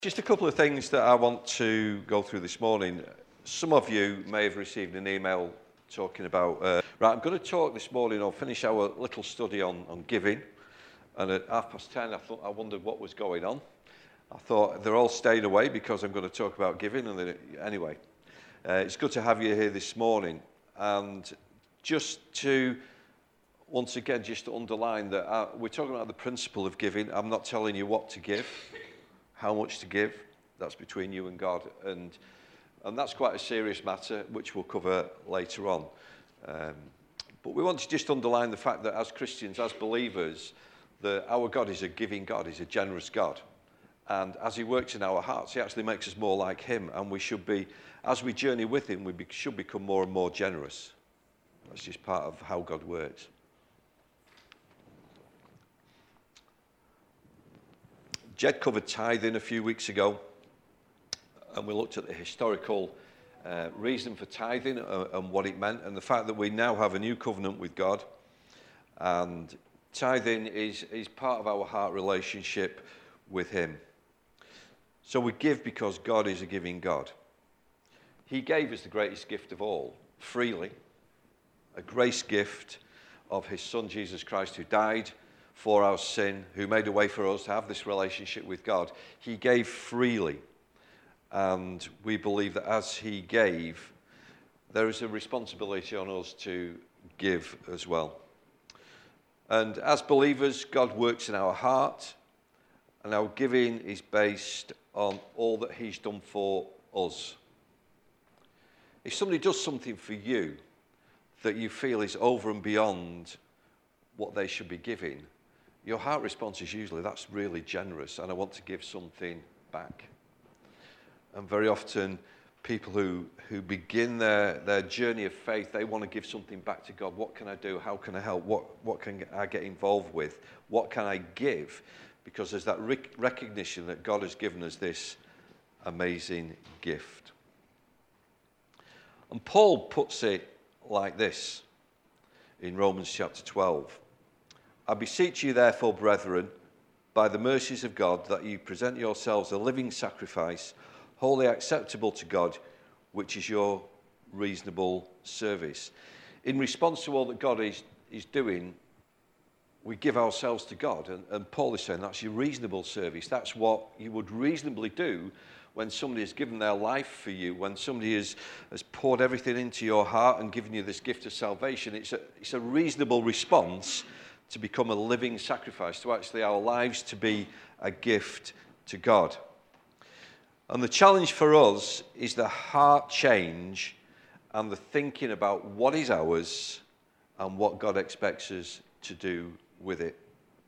Just a couple of things that I want to go through this morning. Some of you may have received an email talking about, I'm going to talk this morning, I'll finish our little study on giving. And at 10:30, I wondered what was going on. I thought they're all staying away because I'm going to talk about giving. And anyway, it's good to have you here this morning. And just to, once again, just to underline that we're talking about the principle of giving. I'm not telling you what to give. How much to give, that's between you and God. And that's quite a serious matter, which we'll cover later on. But we want to just underline the fact that as Christians, as believers, that our God is a giving God, he's a generous God. And as he works in our hearts, he actually makes us more like him. And we should be, as we journey with him, we should become more and more generous. That's just part of how God works. Jed covered tithing a few weeks ago, and we looked at the historical reason for tithing and what it meant, and the fact that we now have a new covenant with God. And tithing is part of our heart relationship with him. So we give because God is a giving God. He gave us the greatest gift of all, freely, a grace gift of his Son, Jesus Christ, who died for our sin, who made a way for us to have this relationship with God. He gave freely, and we believe that as he gave, there is a responsibility on us to give as well. And as believers, God works in our heart, and our giving is based on all that he's done for us. If somebody does something for you that you feel is over and beyond what they should be giving, your heart response is usually, that's really generous, and I want to give something back. And very often, people who begin their journey of faith, they want to give something back to God. What can I do? How can I help? What can I get involved with? What can I give? Because there's that recognition that God has given us this amazing gift. And Paul puts it like this in Romans chapter 12. I beseech you, therefore, brethren, by the mercies of God, that you present yourselves a living sacrifice, wholly acceptable to God, which is your reasonable service. In response to all that God is doing, we give ourselves to God. And Paul is saying that's your reasonable service. That's what you would reasonably do when somebody has given their life for you, when somebody has poured everything into your heart and given you this gift of salvation. It's a reasonable response to become a living sacrifice, to actually our lives to be a gift to God. And the challenge for us is the heart change and the thinking about what is ours and what God expects us to do with it.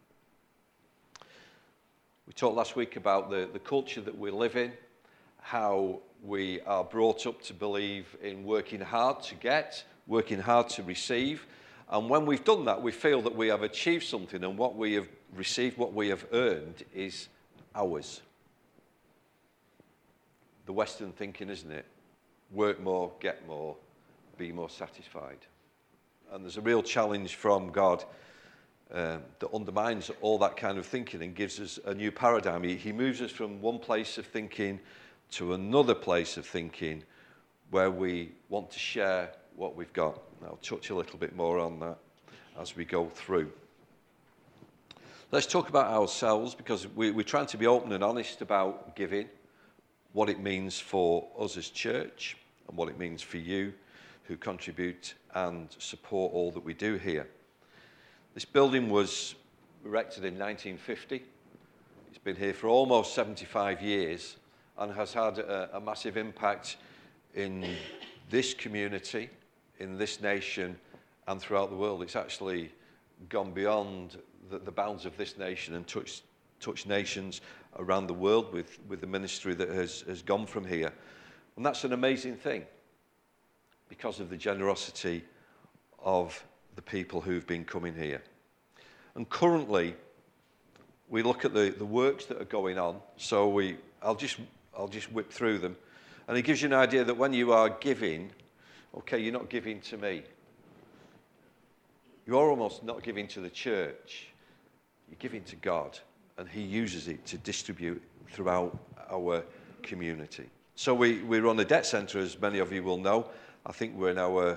We talked last week about the culture that we live in, how we are brought up to believe in working hard to get, working hard to receive. And when we've done that, we feel that we have achieved something, and what we have received, what we have earned, is ours. The Western thinking, isn't it? Work more, get more, be more satisfied. And there's a real challenge from God that undermines all that kind of thinking and gives us a new paradigm. He moves us from one place of thinking to another place of thinking where we want to share what we've got. I'll touch a little bit more on that as we go through. Let's talk about ourselves, because we're trying to be open and honest about giving, what it means for us as church, and what it means for you who contribute and support all that we do here. This building was erected in 1950. It's been here for almost 75 years and has had a massive impact in this community, in this nation, and throughout the world. It's actually gone beyond the bounds of this nation and touched nations around the world with the ministry that has gone from here. And that's an amazing thing because of the generosity of the people who've been coming here. And currently, we look at the works that are going on. So I'll just whip through them. And it gives you an idea that when you are giving, okay, you're not giving to me. You're almost not giving to the church. You're giving to God. and he uses it to distribute throughout our community. So we run a debt centre, as many of you will know. I think we're in our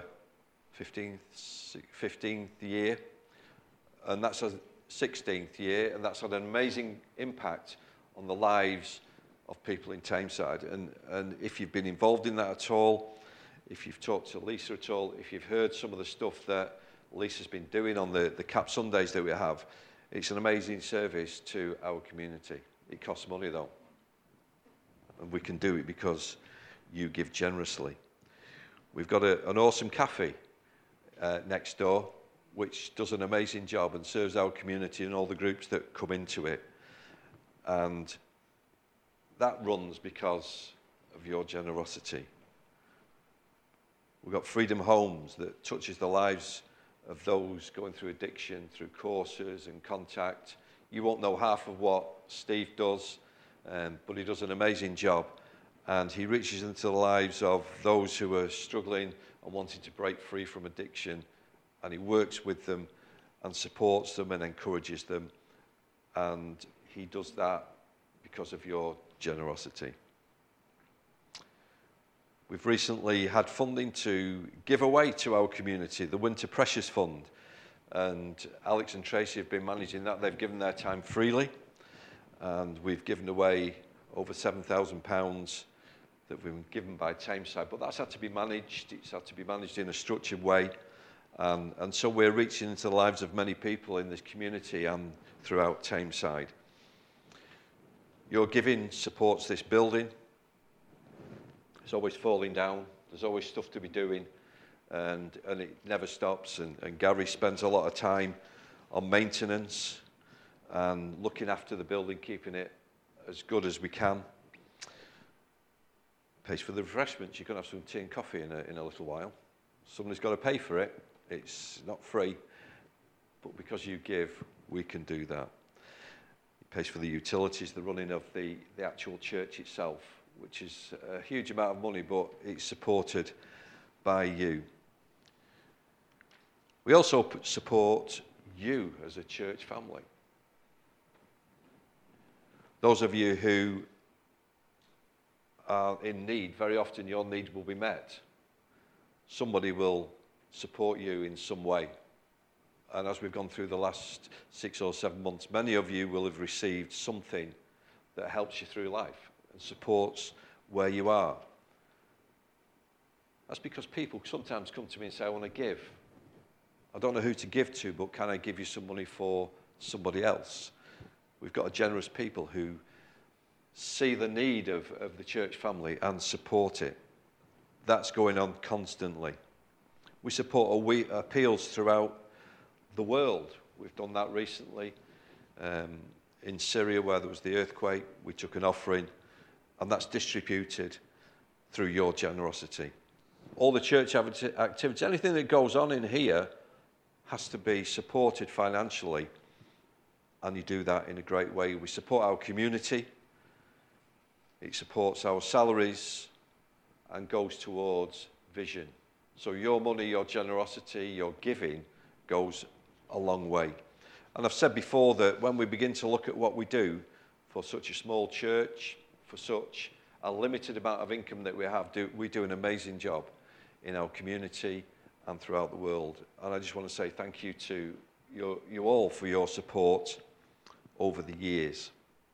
15th year, and that's our 16th year, and that's had an amazing impact on the lives of people in Tameside. And if you've been involved in that at all, if you've talked to Lisa at all, if you've heard some of the stuff that Lisa's been doing on the Cap Sundays that we have, it's an amazing service to our community. It costs money though, and we can do it because you give generously. We've got an awesome cafe next door, which does an amazing job and serves our community and all the groups that come into it. And that runs because of your generosity. We've got Freedom Homes that touches the lives of those going through addiction, through courses and contact. You won't know half of what Steve does, but he does an amazing job. And he reaches into the lives of those who are struggling and wanting to break free from addiction. And he works with them and supports them and encourages them. And he does that because of your generosity. We've recently had funding to give away to our community, the Winter Precious Fund. And Alex and Tracy have been managing that. They've given their time freely. And we've given away over £7,000 that we've been given by Tameside. But that's had to be managed. It's had to be managed in a structured way. And so we're reaching into the lives of many people in this community and throughout Tameside. Your giving supports this building. It's always falling down. There's always stuff to be doing. And it never stops. And Gary spends a lot of time on maintenance and looking after the building, keeping it as good as we can. Pays for the refreshments. You can have some tea and coffee in a little while. Somebody's got to pay for it. It's not free. But because you give, we can do that. It pays for the utilities, the running of the actual church itself, which is a huge amount of money, but it's supported by you. We also support you as a church family. Those of you who are in need, very often your need will be met. Somebody will support you in some way. And as we've gone through the last 6 or 7 months, many of you will have received something that helps you through life and supports where you are. That's because people sometimes come to me and say, I want to give. I don't know who to give to, but can I give you some money for somebody else? We've got a generous people who see the need of the church family and support it. That's going on constantly. We support appeals throughout the world. We've done that recently. In Syria, where there was the earthquake, we took an offering, and that's distributed through your generosity. All the church activities, anything that goes on in here has to be supported financially, and you do that in a great way. We support our community. It supports our salaries and goes towards vision. So your money, your generosity, your giving goes a long way. And I've said before that when we begin to look at what we do for such a small church, for such a limited amount of income that we do an amazing job in our community and throughout the world. And I just want to say thank you to you all for your support over the years.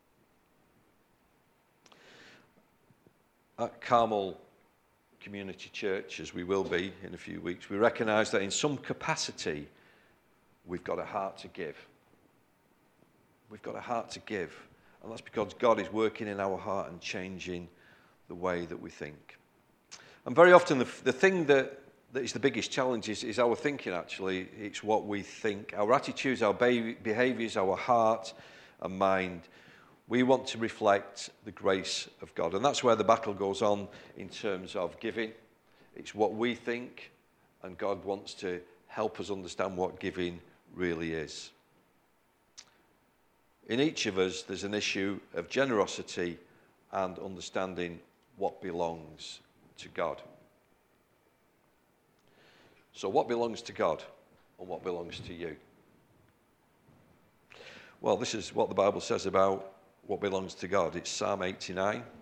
At Carmel Community Church, as we will be in a few weeks, we recognise that in some capacity we've got a heart to give. We've got a heart to give. And that's because God is working in our heart and changing the way that we think. And very often the thing that is the biggest challenge is our thinking, actually. It's what we think. Our attitudes, our behaviours, our heart and mind. We want to reflect the grace of God. And that's where the battle goes on in terms of giving. It's what we think, and God wants to help us understand what giving really is. In each of us, there's an issue of generosity and understanding what belongs to God. So what belongs to God and what belongs to you? Well, this is what the Bible says about what belongs to God. It's Psalm 89.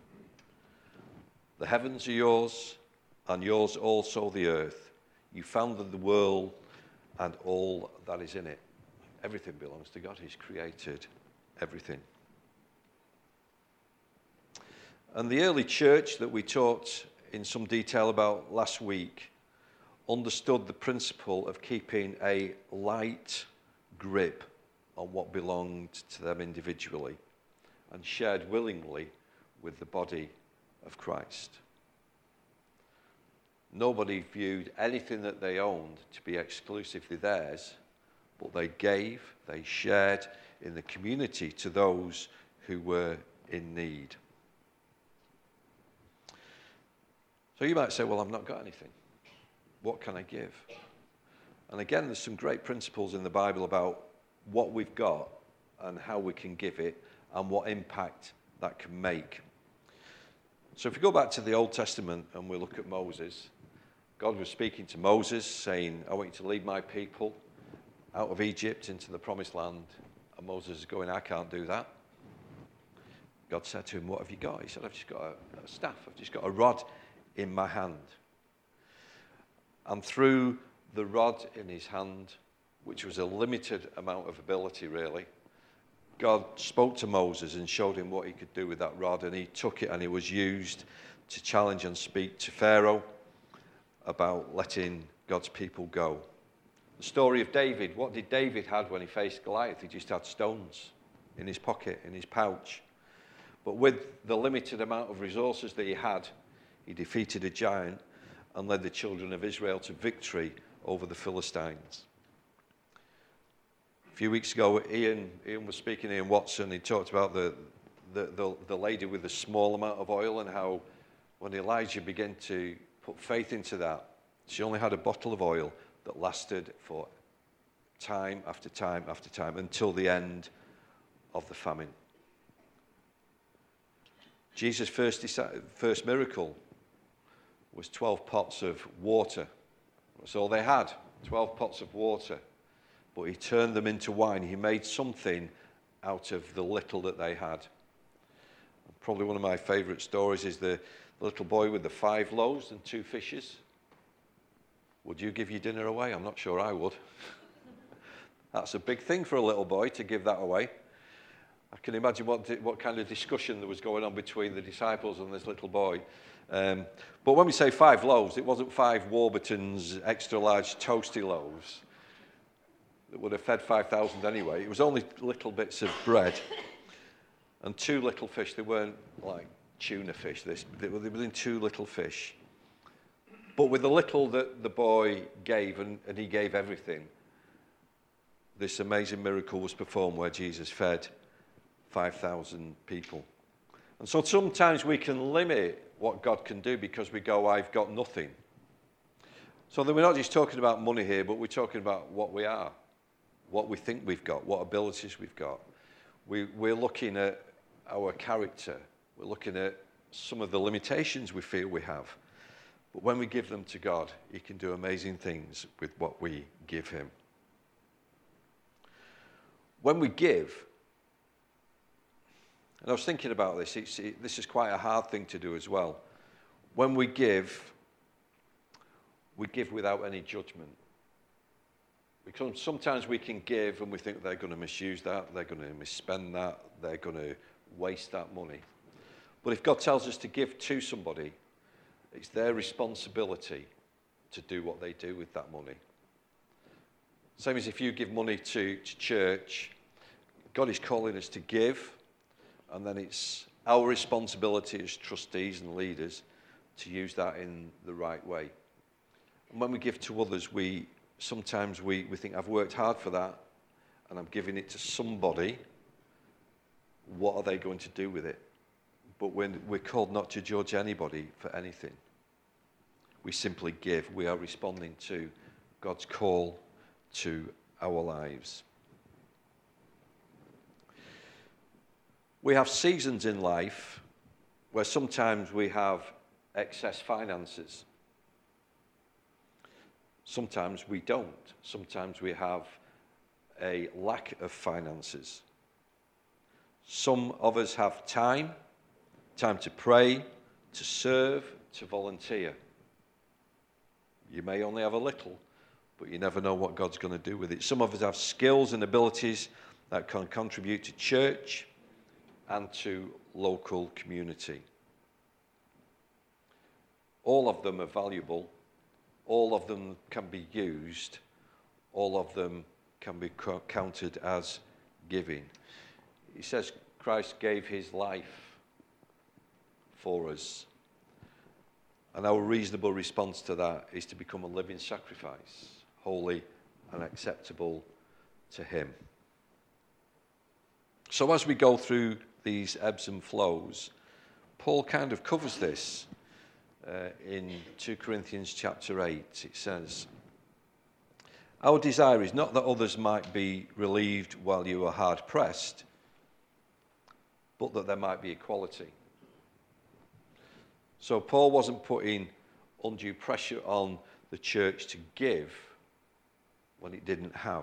The heavens are yours, and yours also the earth. You founded the world and all that is in it. Everything belongs to God. He's created everything. And the early church that we talked in some detail about last week understood the principle of keeping a light grip on what belonged to them individually and shared willingly with the body of Christ. Nobody viewed anything that they owned to be exclusively theirs, but they gave, they shared in the community to those who were in need. So you might say, well, I've not got anything. What can I give? And again, there's some great principles in the Bible about what we've got and how we can give it and what impact that can make. So if we go back to the Old Testament and we look at Moses, God was speaking to Moses saying, I want you to lead my people out of Egypt into the promised land. And Moses is going, I can't do that. God said to him, what have you got? He said, I've just got a staff. I've just got a rod in my hand. And through the rod in his hand, which was a limited amount of ability really, God spoke to Moses and showed him what he could do with that rod, and he took it and it was used to challenge and speak to Pharaoh about letting God's people go. The story of David, what did David have when he faced Goliath? He just had stones in his pocket, in his pouch. But with the limited amount of resources that he had, he defeated a giant and led the children of Israel to victory over the Philistines. A few weeks ago, Ian was speaking, Ian Watson. He talked about the lady with the small amount of oil and how when Elijah began to put faith into that, she only had a bottle of oil that lasted for time after time after time until the end of the famine. Jesus' first miracle was 12 pots of water. That's all they had, 12 pots of water. But he turned them into wine. He made something out of the little that they had. Probably one of my favourite stories is the little boy with the 5 loaves and 2 fishes. Would you give your dinner away? I'm not sure I would. That's a big thing for a little boy to give that away. I can imagine what kind of discussion there was going on between the disciples and this little boy. But when we say 5 loaves, it wasn't 5 Warburton's extra large toasty loaves that would have fed 5,000 anyway. It was only little bits of bread and 2 little fish. They weren't like tuna fish. They were in 2 little fish. But with the little that the boy gave, and he gave everything, this amazing miracle was performed where Jesus fed 5,000 people. And so sometimes we can limit what God can do because we go, I've got nothing. So then we're not just talking about money here, but we're talking about what we are, what we think we've got, what abilities we've got. We're looking at our character. We're looking at some of the limitations we feel we have. But when we give them to God, he can do amazing things with what we give him. When we give, and I was thinking about this, this is quite a hard thing to do as well. When we give without any judgment. Because sometimes we can give and we think they're going to misuse that, they're going to misspend that, they're going to waste that money. But if God tells us to give to somebody, it's their responsibility to do what they do with that money. Same as if you give money to church, God is calling us to give, and then it's our responsibility as trustees and leaders to use that in the right way. And when we give to others, sometimes we think, I've worked hard for that, and I'm giving it to somebody. What are they going to do with it? But when we're called not to judge anybody for anything, we simply give. We are responding to God's call to our lives. We have seasons in life where sometimes we have excess finances. Sometimes we don't. Sometimes we have a lack of finances. Some of us have time to pray, to serve, to volunteer. You may only have a little, but you never know what God's going to do with it. Some of us have skills and abilities that can contribute to church and to local community. All of them are valuable. All of them can be used. All of them can be counted as giving. He says Christ gave his life for us. And our reasonable response to that is to become a living sacrifice, holy and acceptable to him. So as we go through these ebbs and flows, Paul kind of covers this in 2 Corinthians chapter 8. It says, our desire is not that others might be relieved while you are hard pressed, but that there might be equality. So Paul wasn't putting undue pressure on the church to give when it didn't have,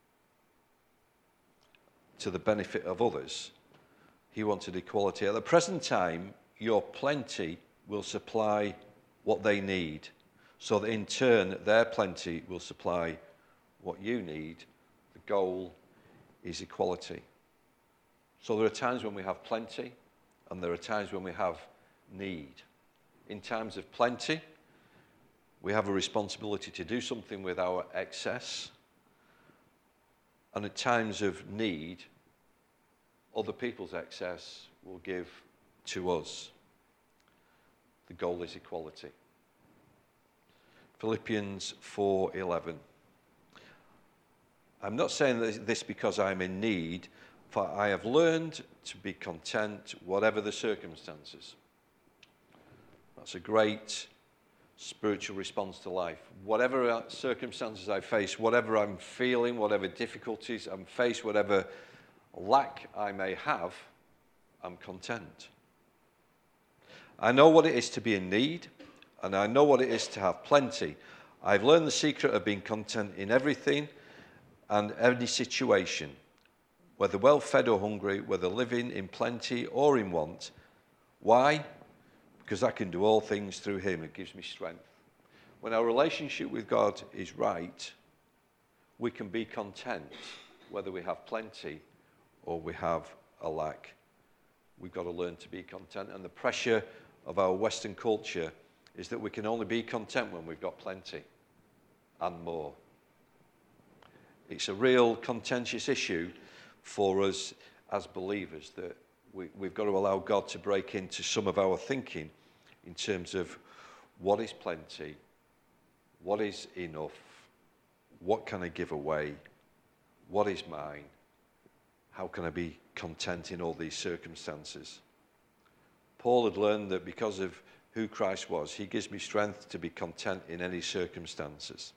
to the benefit of others. He wanted equality. At the present time, your plenty will supply what they need, so that in turn their plenty will supply what you need. The goal is equality. So there are times when we have plenty, and there are times when we have need. In times of plenty, we have a responsibility to do something with our excess. And at times of need, other people's excess will give to us. The goal is equality. Philippians 4:11. I'm not saying this because I'm in need, for I have learned to be content whatever the circumstances. That's a great spiritual response to life. Whatever circumstances I face, whatever I'm feeling, whatever difficulties I'm faced, whatever lack I may have, I'm content. I know what it is to be in need, and I know what it is to have plenty. I've learned the secret of being content in everything and any situation, whether well-fed or hungry, whether living in plenty or in want. Why? Because I can do all things through him. It gives me strength. When our relationship with God is right, we can be content, whether we have plenty or we have a lack. We've got to learn to be content. And the pressure of our Western culture is that we can only be content when we've got plenty and more. It's a real contentious issue for us as believers that we've got to allow God to break into some of our thinking in terms of what is plenty, what is enough, what can I give away, what is mine, how can I be content in all these circumstances. Paul had learned that because of who Christ was, he gives me strength to be content in any circumstances.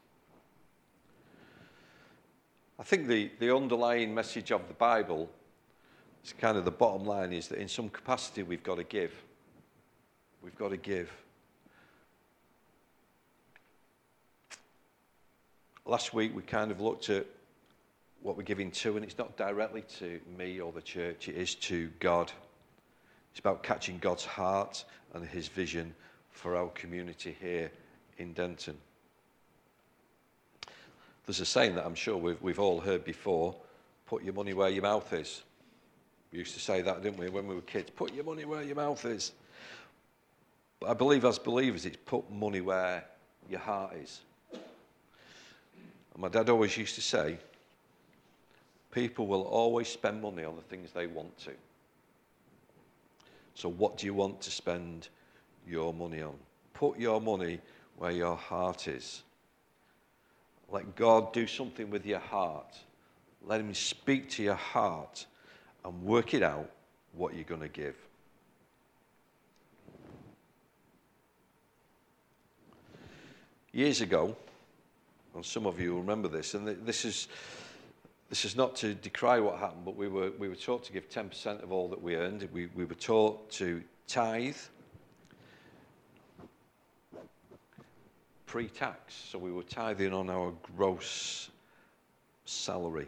I think the underlying message of the Bible, it's kind of the bottom line, is that in some capacity we've got to give. We've got to give. Last week we kind of looked at what we're giving to, and it's not directly to me or the church, it is to God. It's about catching God's heart and his vision for our community here in Denton. There's a saying that I'm sure we've all heard before, put your money where your mouth is. We used to say that, didn't we, when we were kids? Put your money where your mouth is. But I believe as believers, it's put money where your heart is. And my dad always used to say, people will always spend money on the things they want to. So what do you want to spend your money on? Put your money where your heart is. Let God do something with your heart. Let him speak to your heart and work it out what you're going to give. Years ago, and some of you will remember this, and this is not to decry what happened, but we were taught to give 10% of all that we earned. We were taught to tithe pre-tax, so we were tithing on our gross salary.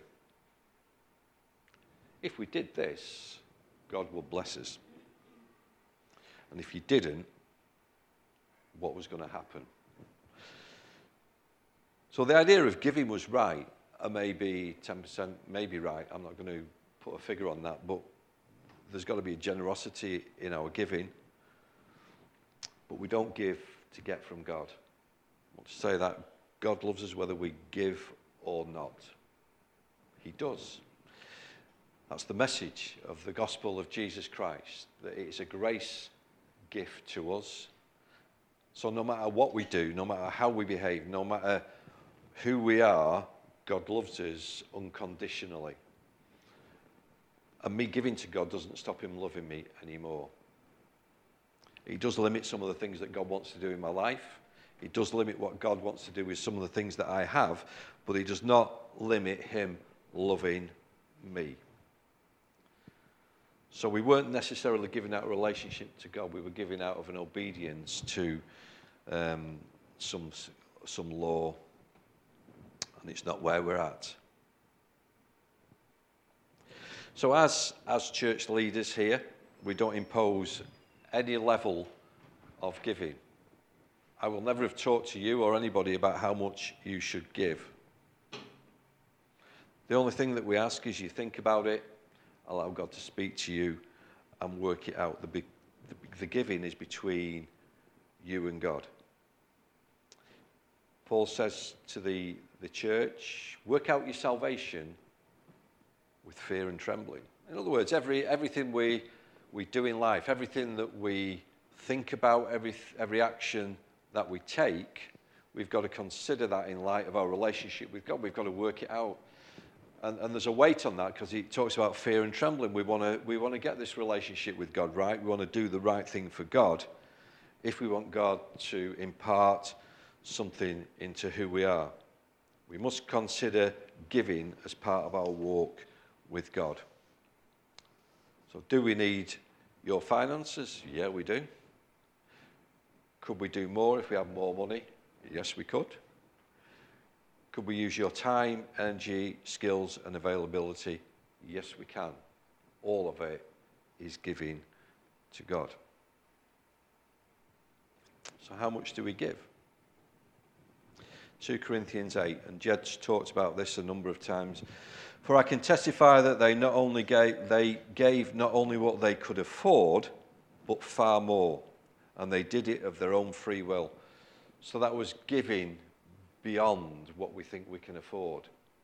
If we did this, God will bless us. And if you didn't, what was going to happen. So the idea of giving was right, and maybe 10% may be right. I'm not going to put a figure on that, but there's got to be a generosity in our giving. But we don't give to get from God. I want to say that God loves us whether we give or not. He does. That's the message of the gospel of Jesus Christ, that it's a grace gift to us. So no matter what we do, no matter how we behave, no matter who we are, God loves us unconditionally. And me giving to God doesn't stop him loving me anymore. He does limit some of the things that God wants to do in my life. He does limit what God wants to do with some of the things that I have, but he does not limit him loving me. So we weren't necessarily giving out a relationship to God. We were giving out of an obedience to some law, and it's not where we're at. So as church leaders here, we don't impose any level of giving. I will never have talked to you or anybody about how much you should give. The only thing that we ask is you think about it, allow God to speak to you, and work it out. The giving is between you and God. Paul says to the church, work out your salvation with fear and trembling. In other words, everything we do in life, everything that we think about, every action that we take, we've got to consider that in light of our relationship with God. We've got to work it out. And there's a weight on that because he talks about fear and trembling. We want to get this relationship with God right. We want to do the right thing for God if we want God to impart something into who we are. We must consider giving as part of our walk with God. So do we need your finances? Yeah, we do. Could we do more if we had more money? Yes, we could. Could we use your time, energy, skills, and availability? Yes, we can. All of it is giving to God. So how much do we give? 2 Corinthians 8, and Jed's talked about this a number of times. For I can testify that they gave not only what they could afford, but far more. And they did it of their own free will. So that was giving beyond what we think we can afford.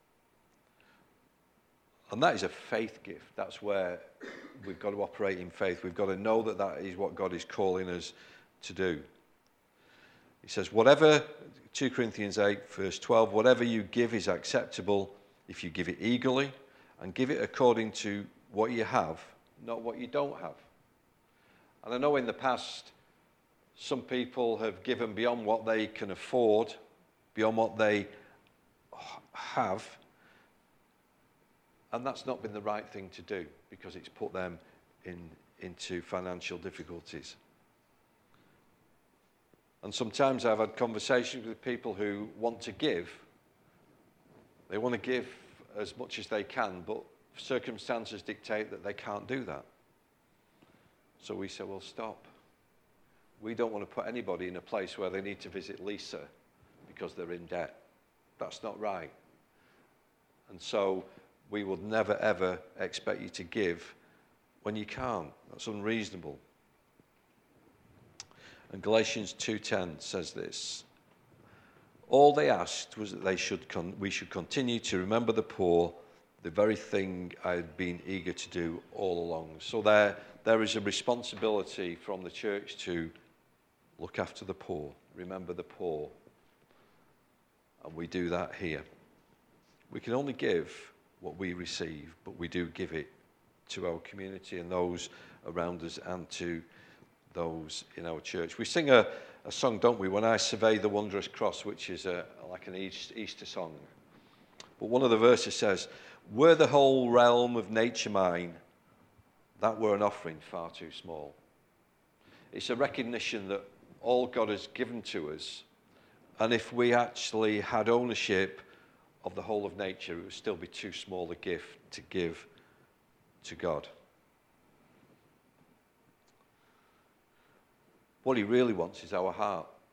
And that is a faith gift. That's where we've got to operate in faith. We've got to know that that is what God is calling us to do. He says, whatever, 2 Corinthians 8, verse 12, whatever you give is acceptable if you give it eagerly and give it according to what you have, not what you don't have. And I know in the past, some people have given beyond what they can afford, beyond what they have, and that's not been the right thing to do because it's put them into financial difficulties. And sometimes I've had conversations with people who want to give. They want to give as much as they can, but circumstances dictate that they can't do that. So we say, well, stop. We don't want to put anybody in a place where they need to visit Lisa because they're in debt. That's not right. And so we would never, ever expect you to give when you can't. That's unreasonable. And Galatians 2:10 says this. All they asked was that we should continue to remember the poor, the very thing I had been eager to do all along. So there is a responsibility from the church to look after the poor, remember the poor. And we do that here. We can only give what we receive, but we do give it to our community and those around us and to those in our church. We sing a song, don't we, When I Survey the Wondrous Cross, which is like an Easter song. But one of the verses says, were the whole realm of nature mine, that were an offering far too small. It's a recognition that all God has given to us, and if we actually had ownership of the whole of nature, it would still be too small a gift to give to God. What he really wants is our heart.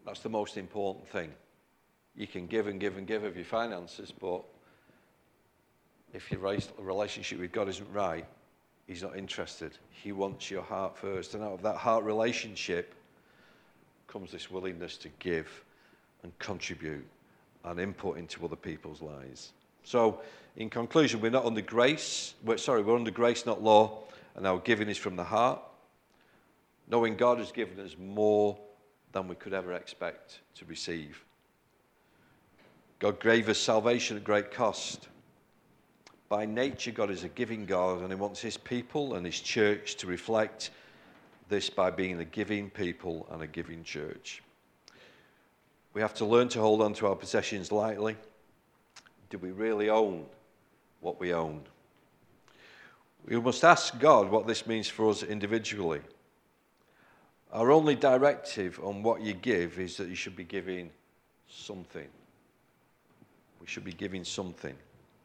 That's the most important thing. You can give and give and give of your finances, but if your relationship with God isn't right, he's not interested. He wants your heart first. And out of that heart relationship comes this willingness to give and contribute and input into other people's lives. So, in conclusion, we're not under grace. We're under grace, not law, and our giving is from the heart, knowing God has given us more than we could ever expect to receive. God gave us salvation at great cost. By nature, God is a giving God, and he wants his people and his church to reflect this by being a giving people and a giving church. We have to learn to hold on to our possessions lightly. Do we really own what we own? We must ask God what this means for us individually. Our only directive on what you give is that you should be giving something. We should be giving something.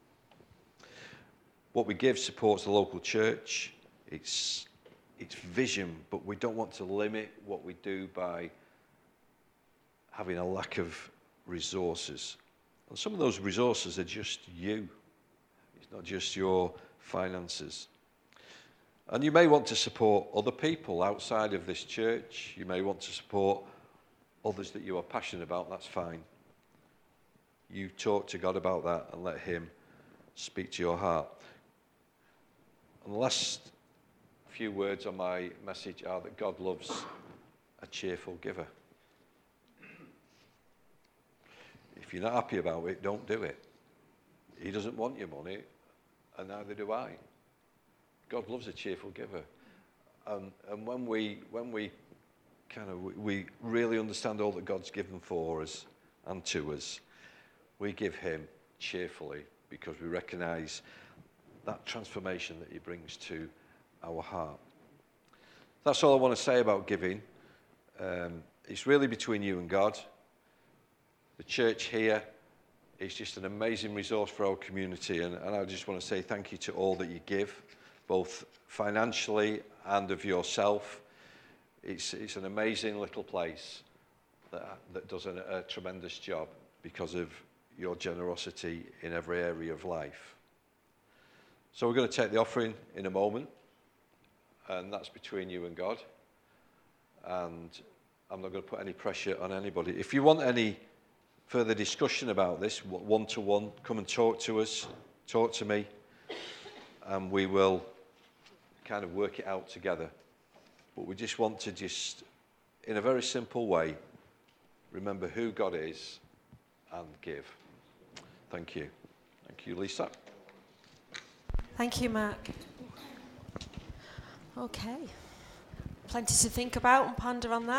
What we give supports the local church, its vision, but we don't want to limit what we do by having a lack of resources. And some of those resources are just you. It's not just your finances. And you may want to support other people outside of this church. You may want to support others that you are passionate about. That's fine. You talk to God about that and let him speak to your heart. And the last few words on my message are that God loves a cheerful giver. If you're not happy about it, don't do it. He doesn't want your money, and neither do I. God loves a cheerful giver. And when we really understand all that God's given for us and to us, we give him cheerfully because we recognize that transformation that he brings to our heart. That's all I want to say about giving. It's really between you and God. The church here is just an amazing resource for our community, and I just want to say thank you to all that you give, both financially and of yourself. It's an amazing little place that does a tremendous job because of your generosity in every area of life. So we're going to take the offering in a moment, and that's between you and God. And I'm not going to put any pressure on anybody. If you want any further discussion about this, one-to-one, come and talk to us, talk to me, and we will kind of work it out together. But we just want to in a very simple way, remember who God is and give. Thank you. Thank you, Lisa. Thank you, Mark. Okay. Plenty to think about and ponder on that.